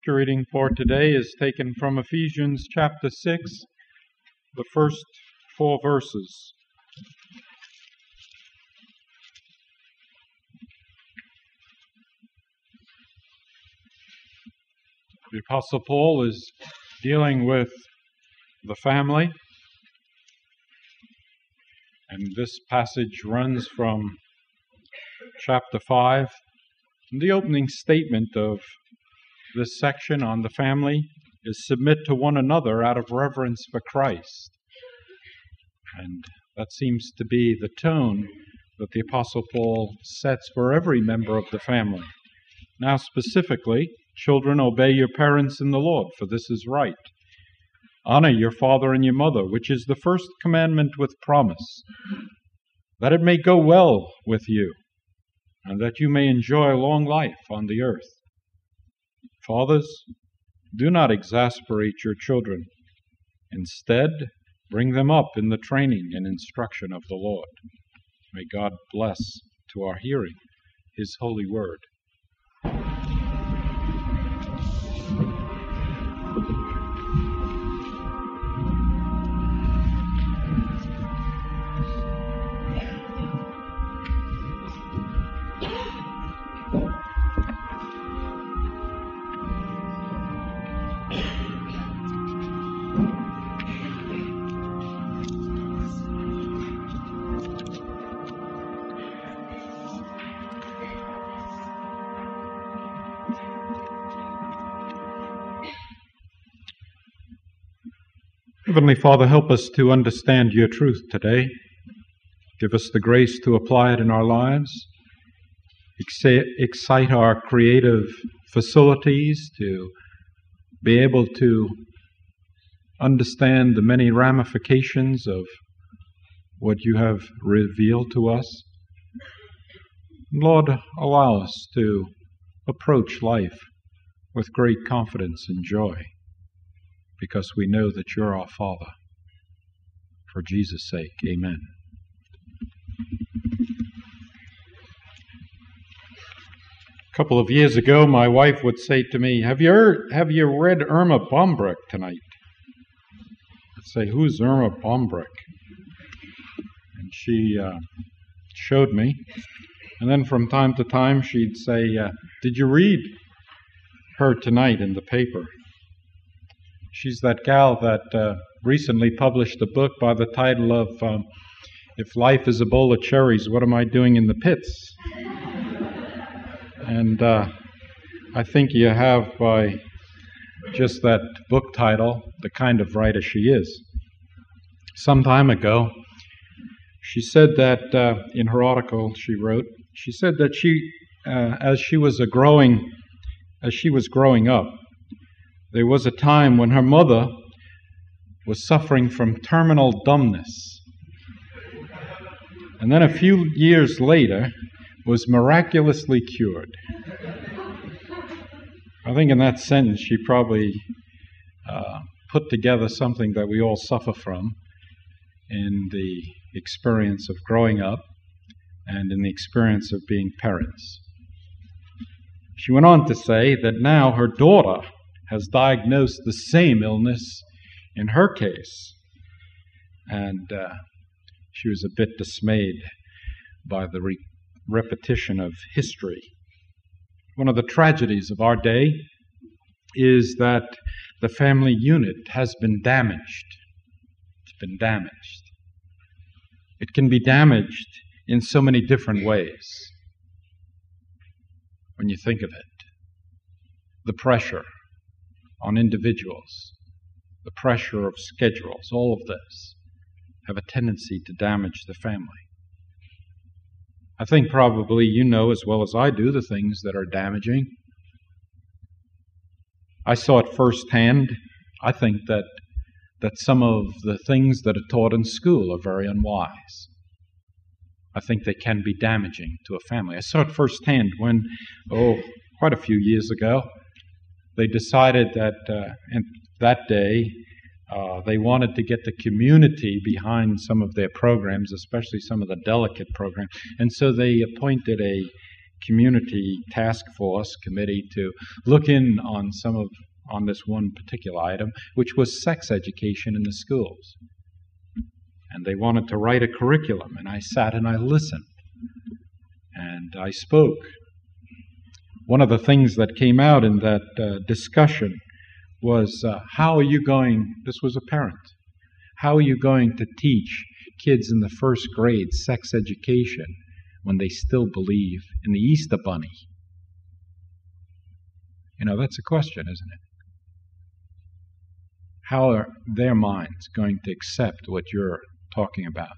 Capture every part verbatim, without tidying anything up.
Scripture reading for today is taken from Ephesians chapter six, the first four verses. The Apostle Paul is dealing with the family, and this passage runs from chapter five. And the opening statement of this section on the family is submit to one another out of reverence for Christ. And that seems to be the tone that the Apostle Paul sets for every member of the family. Now specifically, children, obey your parents in the Lord, for this is right. Honor your father and your mother, which is the first commandment with promise, that it may go well with you, and that you may enjoy long life on the earth. Fathers, do not exasperate your children. Instead, bring them up in the training and instruction of the Lord. May God bless to our hearing His holy word. Heavenly Father, help us to understand your truth today. Give us the grace to apply it in our lives. Excite our creative facilities to be able to understand the many ramifications of what you have revealed to us. Lord, allow us to approach life with great confidence and joy, because we know that you're our Father. For Jesus' sake, amen. A couple of years ago, my wife would say to me, have you, heard, have you read Erma Bombeck tonight? I'd say, who's Erma Bombeck? And she uh, showed me. And then from time to time, she'd say, uh, did you read her tonight in the paper? She's that gal that uh, recently published a book by the title of um, If Life is a Bowl of Cherries, What Am I Doing in the Pits? And uh, I think you have, by just that book title, the kind of writer she is. Some time ago, she said that uh, in her article she wrote, she said that she, uh, as she was a growing, as she was growing up, there was a time when her mother was suffering from terminal dumbness, and then a few years later was miraculously cured. I think in that sentence she probably uh, put together something that we all suffer from in the experience of growing up and in the experience of being parents. She went on to say that now her daughter has diagnosed the same illness in her case. And uh, she was a bit dismayed by the re- repetition of history. One of the tragedies of our day is that the family unit has been damaged. It's been damaged. It can be damaged in so many different ways when you think of it. The pressure on individuals, the pressure of schedules, all of this have a tendency to damage the family. I think probably you know as well as I do the things that are damaging. I saw it firsthand. I think that that some of the things that are taught in school are very unwise. I think they can be damaging to a family. I saw it firsthand when, oh, quite a few years ago, they decided that uh, in that day uh, they wanted to get the community behind some of their programs, especially some of the delicate programs. And so they appointed a community task force committee to look in on some of on this one particular item, which was sex education in the schools. And they wanted to write a curriculum, and I sat and I listened, and I spoke. One of the things that came out in that uh, discussion was, uh, how are you going, this was a parent, how are you going to teach kids in the first grade sex education when they still believe in the Easter Bunny? You know, that's a question, isn't it? How are their minds going to accept what you're talking about?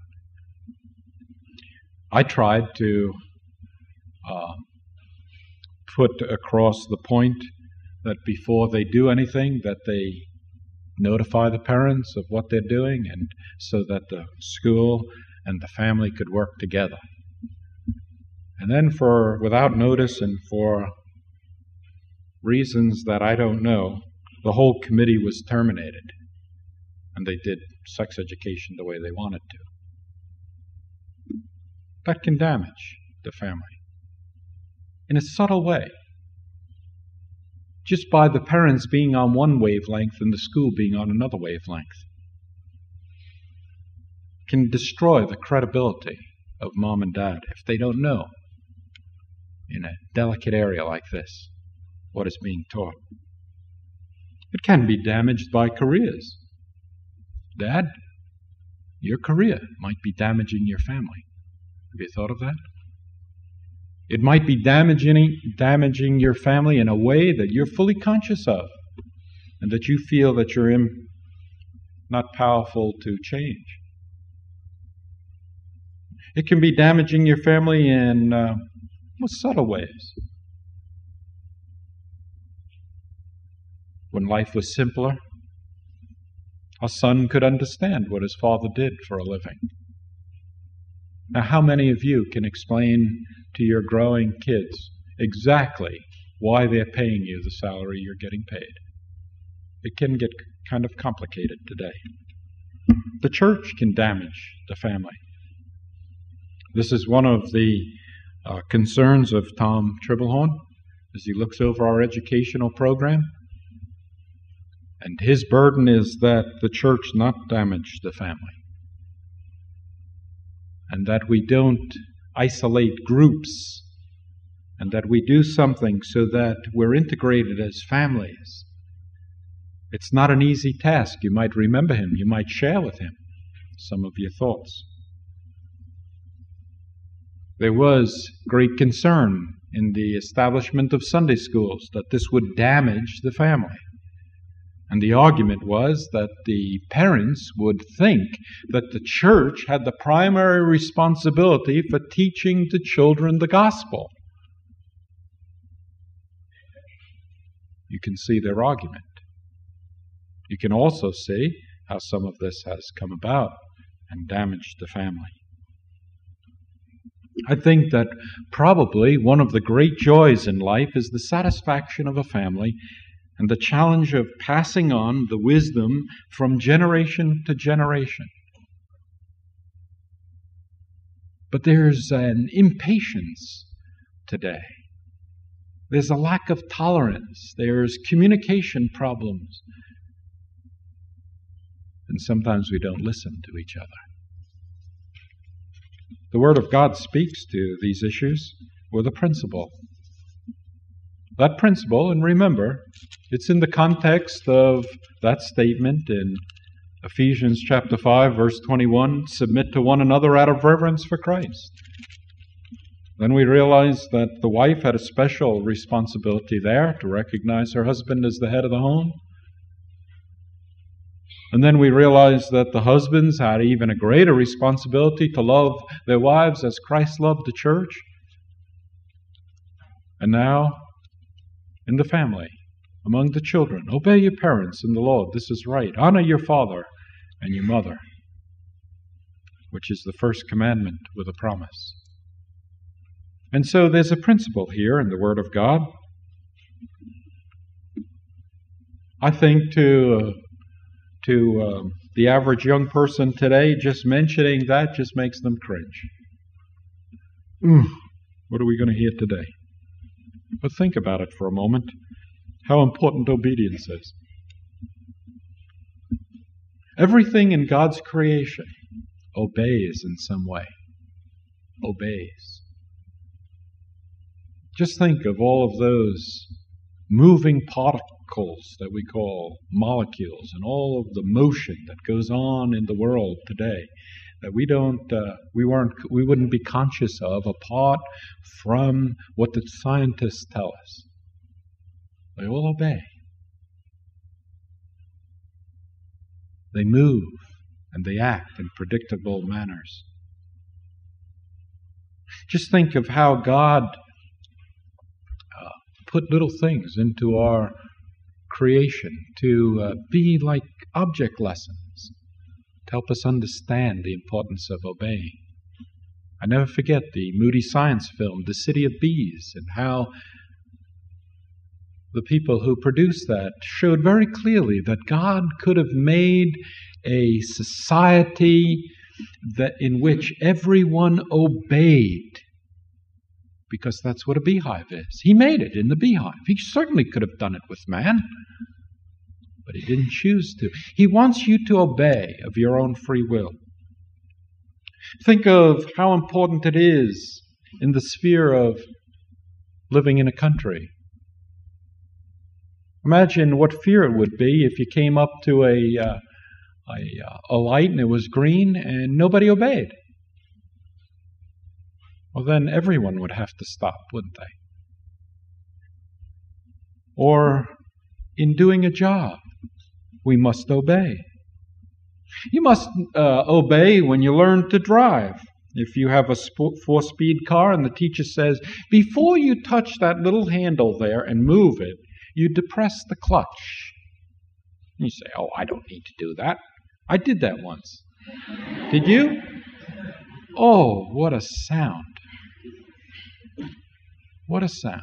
I tried to uh, put across the point that before they do anything, that they notify the parents of what they're doing, and so that the school and the family could work together. And then for without notice and for reasons that I don't know, the whole committee was terminated, and they did sex education the way they wanted to. That can damage the family in a subtle way, just by the parents being on one wavelength and the school being on another wavelength. Can destroy the credibility of mom and dad if they don't know, in a delicate area like this, what is being taught. It can be damaged by careers. Dad, your career might be damaging your family. Have you thought of that? It might be damaging, damaging your family in a way that you're fully conscious of, and that you feel that you're in, not powerful to change. It can be damaging your family in uh, more subtle ways. When life was simpler, a son could understand what his father did for a living. Now, how many of you can explain to your growing kids exactly why they're paying you the salary you're getting paid? It can get kind of complicated today. The church can damage the family. This is one of the uh, concerns of Tom Tribblehorn as he looks over our educational program. And his burden is that the church not damage the family, and that we don't isolate groups, and that we do something so that we're integrated as families. It's not an easy task. You might remember him. You might share with him some of your thoughts. There was great concern in the establishment of Sunday schools that this would damage the family. And the argument was that the parents would think that the church had the primary responsibility for teaching the children the gospel. You can see their argument. You can also see how some of this has come about and damaged the family. I think that probably one of the great joys in life is the satisfaction of a family and the challenge of passing on the wisdom from generation to generation. But there's an impatience today. There's a lack of tolerance. There's communication problems. And sometimes we don't listen to each other. The Word of God speaks to these issues with a principle. That principle, and remember, it's in the context of that statement in Ephesians chapter five, verse twenty-one, submit to one another out of reverence for Christ. Then we realize that the wife had a special responsibility there to recognize her husband as the head of the home. And then we realize that the husbands had even a greater responsibility to love their wives as Christ loved the church. And now, in the family, among the children, obey your parents in the Lord. This is right. Honor your father and your mother, which is the first commandment with a promise. And so there's a principle here in the Word of God. I think to uh, to uh, the average young person today, just mentioning that just makes them cringe. Ooh, what are we going to hear today? But think about it for a moment, how important obedience is. Everything in God's creation obeys in some way. Obeys. Just think of all of those moving particles that we call molecules and all of the motion that goes on in the world today that we don't, uh, we weren't, we wouldn't be conscious of apart from what the scientists tell us. They all obey. They move and they act in predictable manners. Just think of how God uh, put little things into our creation to uh, be like object lessons, to help us understand the importance of obeying. I never forget the Moody Science film, The City of Bees, and how the people who produced that showed very clearly that God could have made a society that in which everyone obeyed, because that's what a beehive is. He made it in the beehive. He certainly could have done it with man, but he didn't choose to. He wants you to obey of your own free will. Think of how important it is in the sphere of living in a country. Imagine what fear it would be if you came up to a, uh, a, a light and it was green and nobody obeyed. Well, then everyone would have to stop, wouldn't they? Or in doing a job, we must obey. You must uh, obey when you learn to drive. If you have a sp- four-speed car and the teacher says, before you touch that little handle there and move it, you depress the clutch. You say, oh, I don't need to do that. I did that once. Did you? Oh, what a sound. What a sound.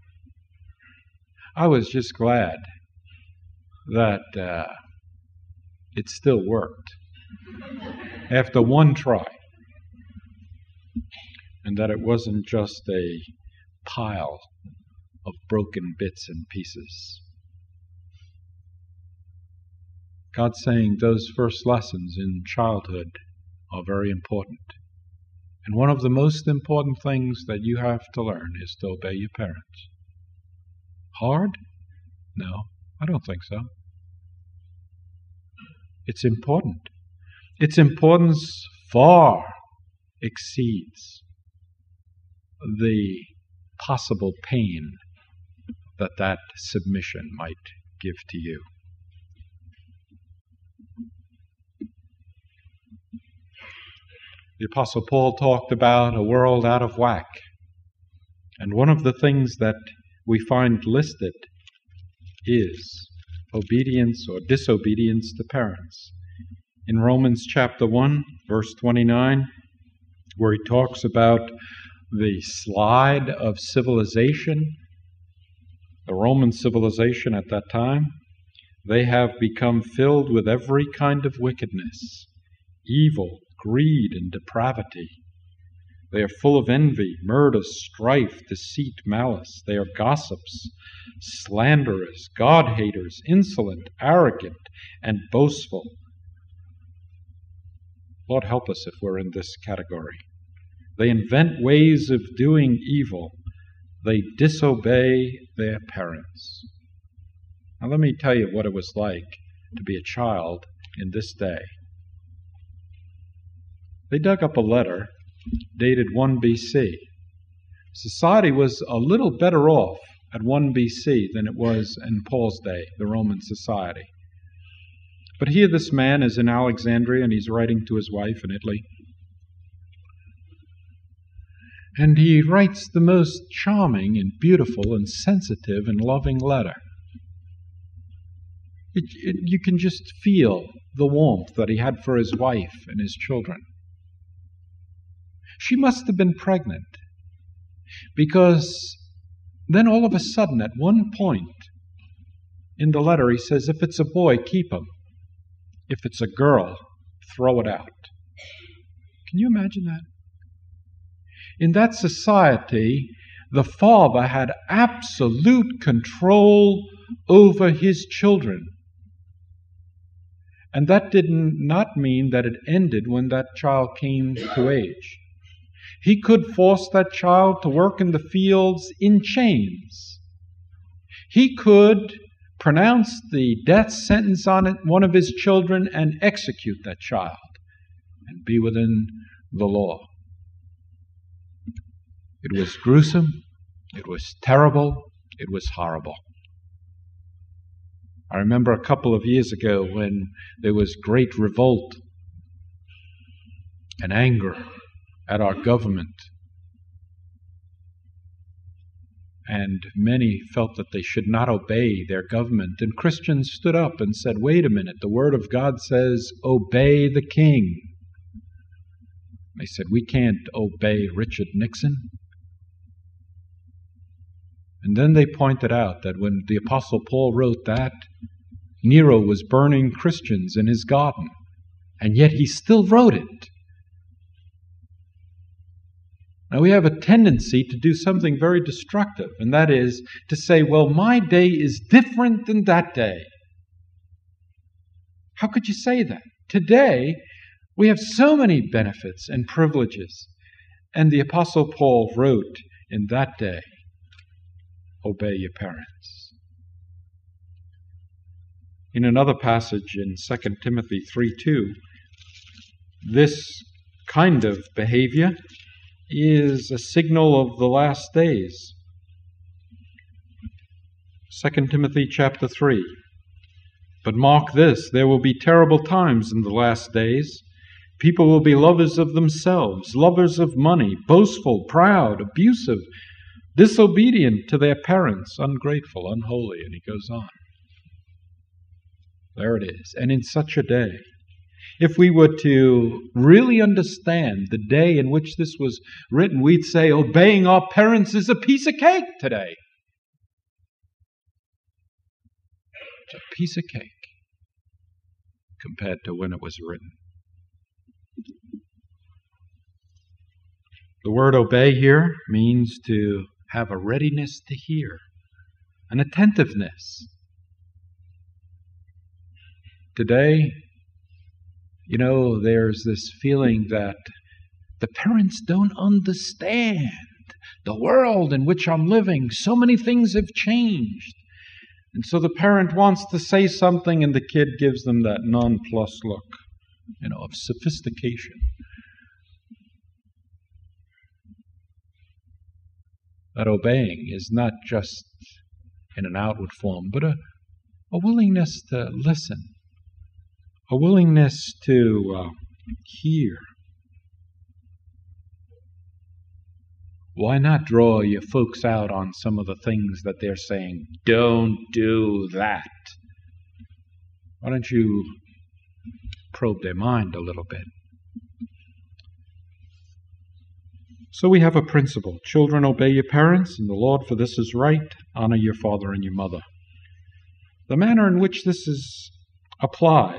I was just glad that uh, it still worked after one try, and that it wasn't just a pile of broken bits and pieces. God's saying those first lessons in childhood are very important. And one of the most important things that you have to learn is to obey your parents. Hard? No, I don't think so. It's important. Its importance far exceeds the possible pain that that submission might give to you. The Apostle Paul talked about a world out of whack. And one of the things that we find listed is obedience or disobedience to parents. In Romans chapter one, verse twenty-nine, where he talks about the slide of civilization, the Roman civilization at that time, they have become filled with every kind of wickedness, evil, greed, and depravity. They are full of envy, murder, strife, deceit, malice. They are gossips, slanderers, God-haters, insolent, arrogant, and boastful. Lord, help us if we're in this category. They invent ways of doing evil. They disobey their parents. Now let me tell you what it was like to be a child in this day. They dug up a letter dated one B C. Society was a little better off at one B C than it was in Paul's day, the Roman society. But here this man is in Alexandria and he's writing to his wife in Italy. And he writes the most charming and beautiful and sensitive and loving letter. It, it, you can just feel the warmth that he had for his wife and his children. She must have been pregnant, because then all of a sudden, at one point in the letter, he says, if it's a boy, keep him. If it's a girl, throw it out. Can you imagine that? In that society, the father had absolute control over his children. And that did not mean that it ended when that child came to age. He could force that child to work in the fields in chains. He could pronounce the death sentence on it, one of his children, and execute that child and be within the law. It was gruesome, it was terrible, it was horrible. I remember a couple of years ago when there was great revolt and anger at our government. And many felt that they should not obey their government. And Christians stood up and said, wait a minute, the Word of God says, obey the king. They said, we can't obey Richard Nixon. And then they pointed out that when the Apostle Paul wrote that, Nero was burning Christians in his garden, and yet he still wrote it. Now we have a tendency to do something very destructive, and that is to say, well, my day is different than that day. How could you say that? Today, we have so many benefits and privileges, and the Apostle Paul wrote in that day, obey your parents. In another passage in Second Timothy three two, this kind of behavior is a signal of the last days. Second Timothy chapter three. But mark this, there will be terrible times in the last days. People will be lovers of themselves, lovers of money, boastful, proud, abusive, disobedient to their parents, ungrateful, unholy, and he goes on. There it is. And in such a day, if we were to really understand the day in which this was written, we'd say obeying our parents is a piece of cake today. It's a piece of cake compared to when it was written. The word obey here means to have a readiness to hear, an attentiveness. Today, you know, there's this feeling that the parents don't understand the world in which I'm living. So many things have changed. And so the parent wants to say something and the kid gives them that nonplussed look, you know, of sophistication. That obeying is not just in an outward form, but a, a willingness to listen, a willingness to uh, hear. Why not draw your folks out on some of the things that they're saying? Don't do that. Why don't you probe their mind a little bit? So we have a principle. Children, obey your parents in the Lord, for this is right. Honor your father and your mother. The manner in which this is applied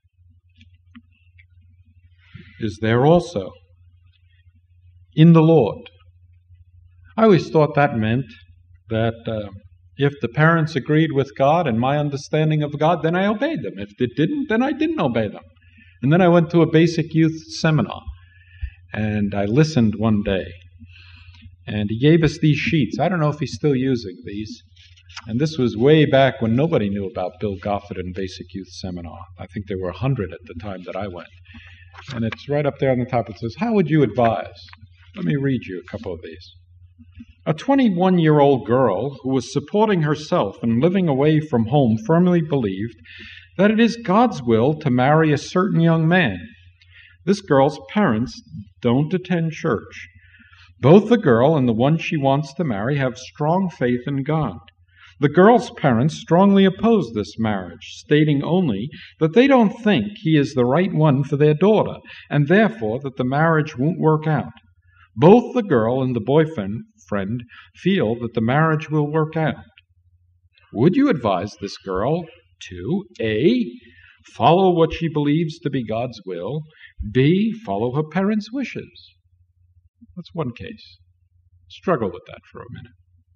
is there also in the Lord. I always thought that meant that uh, if the parents agreed with God and my understanding of God, then I obeyed them. If they didn't, then I didn't obey them. And then I went to a basic youth seminar. And I listened one day, and he gave us these sheets. I don't know if he's still using these. And this was way back when nobody knew about Bill Goffert and Basic Youth Seminar. I think there were a hundred at the time that I went. And it's right up there on the top. It says, how would you advise? Let me read you a couple of these. A twenty-one-year-old girl who was supporting herself and living away from home firmly believed that it is God's will to marry a certain young man. This girl's parents don't attend church. Both the girl and the one she wants to marry have strong faith in God. The girl's parents strongly oppose this marriage, stating only that they don't think he is the right one for their daughter, and therefore that the marriage won't work out. Both the girl and the boyfriend friend feel that the marriage will work out. Would you advise this girl to A, follow what she believes to be God's will, B, follow her parents' wishes? That's one case. Struggle with that for a minute.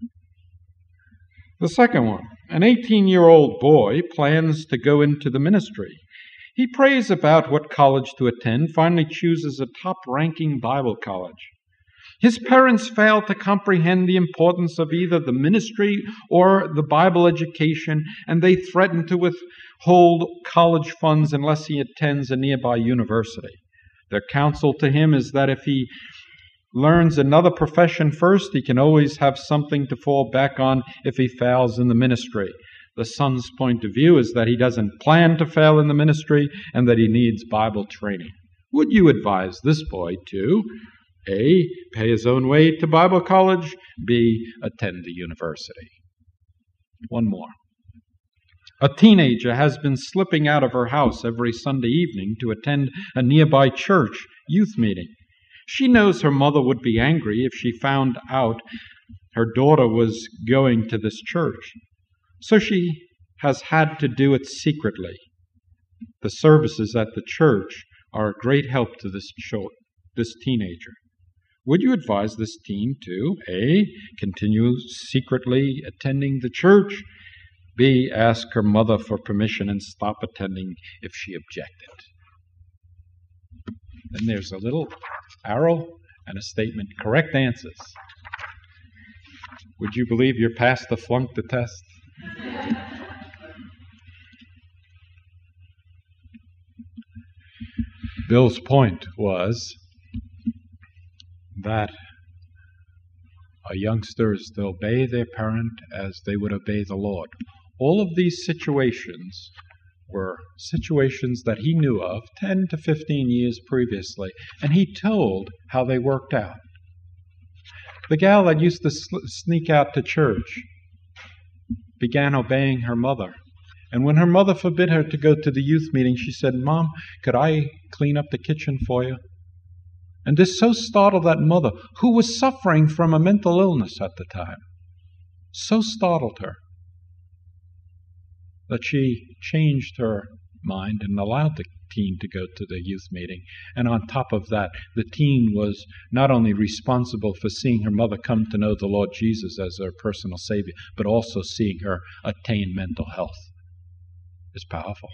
The second one, an eighteen-year-old boy plans to go into the ministry. He prays about what college to attend, finally chooses a top-ranking Bible college. His parents fail to comprehend the importance of either the ministry or the Bible education, and they threaten to withhold college funds unless he attends a nearby university. Their counsel to him is that if he learns another profession first, he can always have something to fall back on if he fails in the ministry. The son's point of view is that he doesn't plan to fail in the ministry and that he needs Bible training. Would you advise this boy to A, pay his own way to Bible college, B, attend the university? One more. A teenager has been slipping out of her house every Sunday evening to attend a nearby church youth meeting. She knows her mother would be angry if she found out her daughter was going to this church, so she has had to do it secretly. The services at the church are a great help to this cho- this teenager. Would you advise this teen to A, continue secretly attending the church, B, ask her mother for permission and stop attending if she objected? Then there's a little arrow and a statement. Correct answers. Would you believe your pastor flunked the test? Bill's point was that a youngster is to obey their parent as they would obey the Lord. All of these situations were situations that he knew of ten to fifteen years previously, and he told how they worked out. The gal that used to sl- sneak out to church began obeying her mother. And when her mother forbid her to go to the youth meeting, she said, "Mom, could I clean up the kitchen for you?" And this so startled that mother, who was suffering from a mental illness at the time, so startled her that she changed her mind and allowed the teen to go to the youth meeting. And on top of that, the teen was not only responsible for seeing her mother come to know the Lord Jesus as her personal Savior, but also seeing her attain mental health. It's powerful.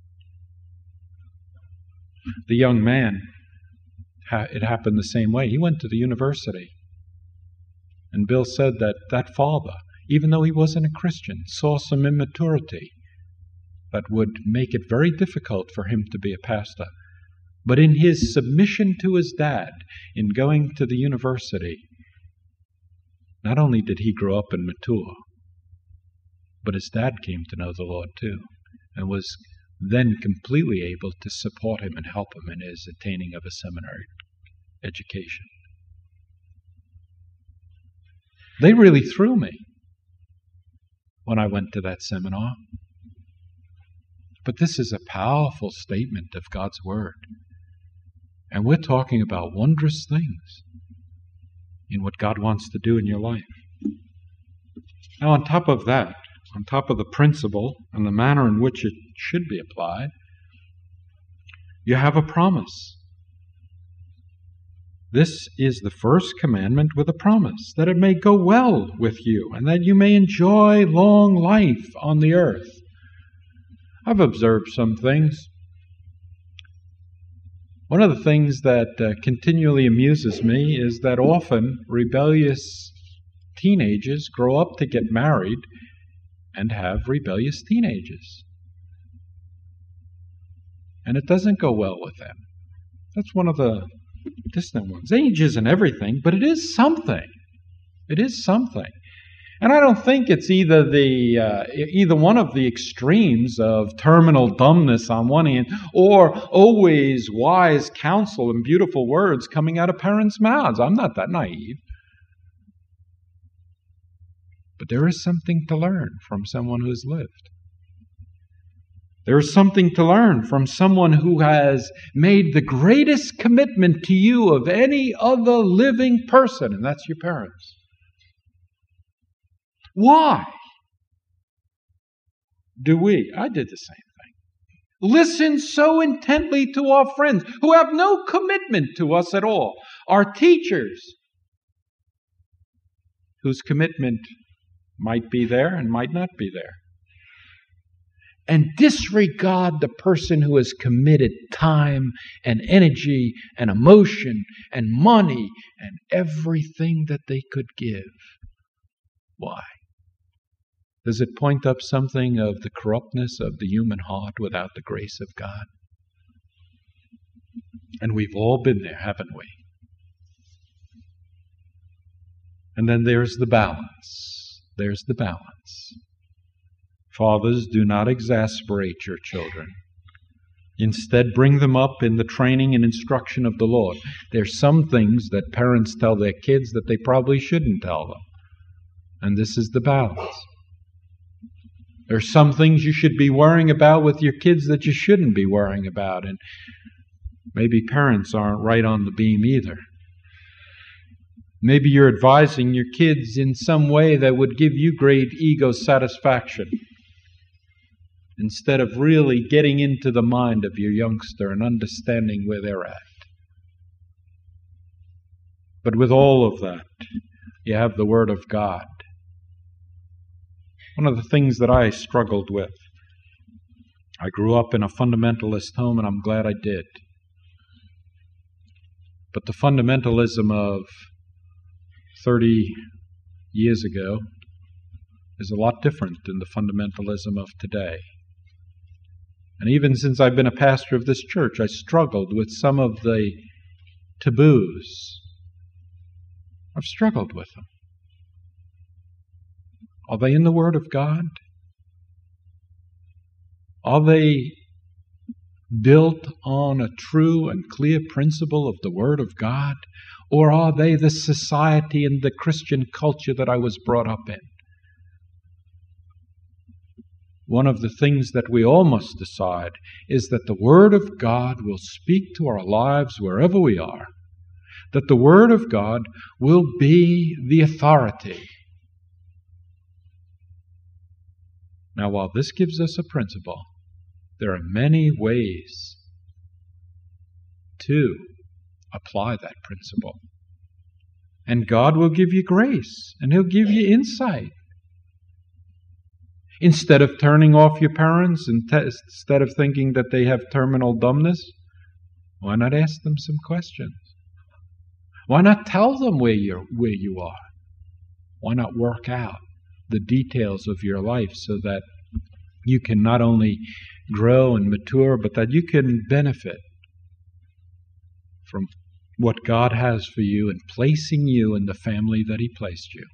The young man, it happened the same way. He went to the university. And Bill said that that father, even though he wasn't a Christian, saw some immaturity that would make it very difficult for him to be a pastor. But in his submission to his dad, in going to the university, not only did he grow up and mature, but his dad came to know the Lord too, and was then completely able to support him and help him in his attaining of a seminary education. They really threw me when I went to that seminar. But this is a powerful statement of God's Word. And we're talking about wondrous things in what God wants to do in your life. Now, on top of that, on top of the principle and the manner in which it should be applied, you have a promise. This is the first commandment with a promise, that it may go well with you and that you may enjoy long life on the earth. I've observed some things. One of the things that uh, continually amuses me is that often rebellious teenagers grow up to get married and have rebellious teenagers. And it doesn't go well with them. That's one of the distant ones. Age isn't everything, but it is something. It is something. And I don't think it's either the uh, either one of the extremes of terminal dumbness on one hand, or always wise counsel and beautiful words coming out of parents' mouths. I'm not that naive. But there is something to learn from someone who's lived. There is something to learn from someone who has made the greatest commitment to you of any other living person, and that's your parents. Why do we, I did the same thing, listen so intently to our friends who have no commitment to us at all, our teachers, whose commitment might be there and might not be there. And disregard the person who has committed time and energy and emotion and money and everything that they could give. Why? Does it point up something of the corruptness of the human heart without the grace of God? And we've all been there, haven't we? And then there's the balance. There's the balance. Fathers, do not exasperate your children. Instead, bring them up in the training and instruction of the Lord. There's some things that parents tell their kids that they probably shouldn't tell them. And this is the balance. There's some things you should be worrying about with your kids that you shouldn't be worrying about. And maybe parents aren't right on the beam either. Maybe you're advising your kids in some way that would give you great ego satisfaction, instead of really getting into the mind of your youngster and understanding where they're at. But with all of that, you have the Word of God. One of the things that I struggled with, I grew up in a fundamentalist home, and I'm glad I did. But the fundamentalism of thirty years ago is a lot different than the fundamentalism of today. And even since I've been a pastor of this church, I struggled with some of the taboos. I've struggled with them. Are they in the Word of God? Are they built on a true and clear principle of the Word of God? Or are they the society and the Christian culture that I was brought up in? One of the things that we all must decide is that the Word of God will speak to our lives wherever we are. That the Word of God will be the authority. Now, while this gives us a principle, there are many ways to apply that principle. And God will give you grace, and He'll give you insight. Instead of turning off your parents, and te- instead of thinking that they have terminal dumbness, why not ask them some questions? Why not tell them where you're, where you are? Why not work out the details of your life so that you can not only grow and mature, but that you can benefit from what God has for you and placing you in the family that He placed you.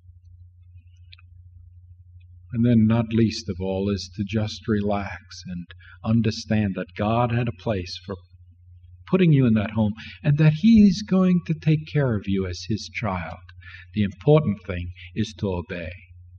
And then, not least of all, is to just relax and understand that God had a place for putting you in that home, and that He's going to take care of you as His child. The important thing is to obey.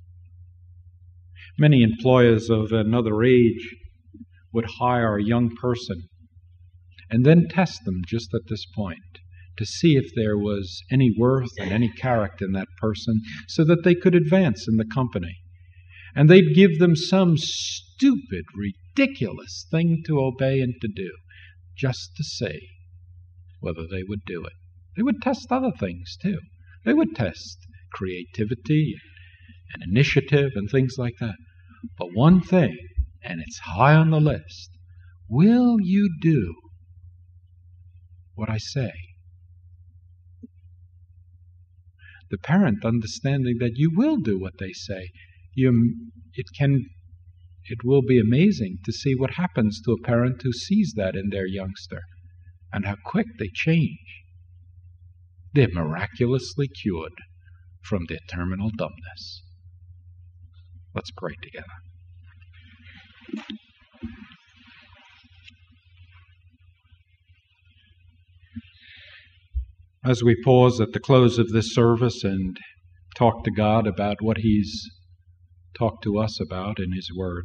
Many employers of another age would hire a young person and then test them just at this point to see if there was any worth and any character in that person so that they could advance in the company. And they'd give them some stupid, ridiculous thing to obey and to do, just to see whether they would do it. They would test other things too. They would test creativity and initiative and things like that. But one thing, and it's high on the list, will you do what I say? The parent understanding that you will do what they say, you, it can, it will be amazing to see what happens to a parent who sees that in their youngster and how quick they change. They're miraculously cured from their terminal dumbness. Let's pray together. As we pause at the close of this service and talk to God about what He's talked to us about in His Word,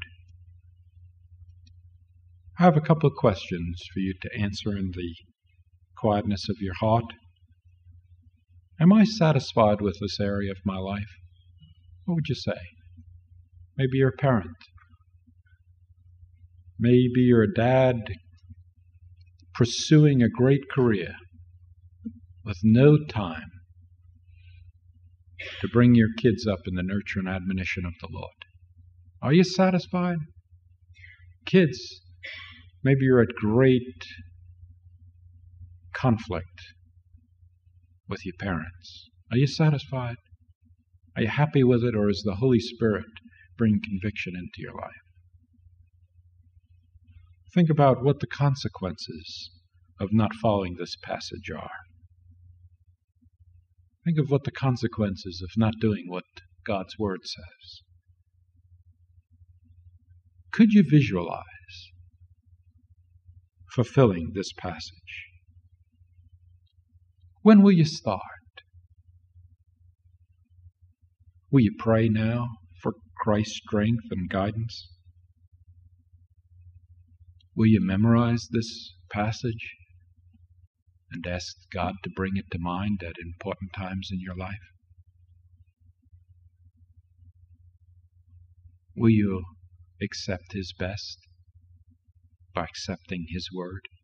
I have a couple of questions for you to answer in the quietness of your heart. Am I satisfied with this area of my life? What would you say? Maybe you're a parent. Maybe you're a dad pursuing a great career with no time to bring your kids up in the nurture and admonition of the Lord? Are you satisfied? Kids, maybe you're at great conflict with your parents. Are you satisfied? Are you happy with it, or is the Holy Spirit bringing conviction into your life? Think about what the consequences of not following this passage are. Think of what the consequences of not doing what God's Word says. Could you visualize fulfilling this passage? When will you start? Will you pray now for Christ's strength and guidance? Will you memorize this passage and ask God to bring it to mind at important times in your life? Will you accept His best by accepting His Word?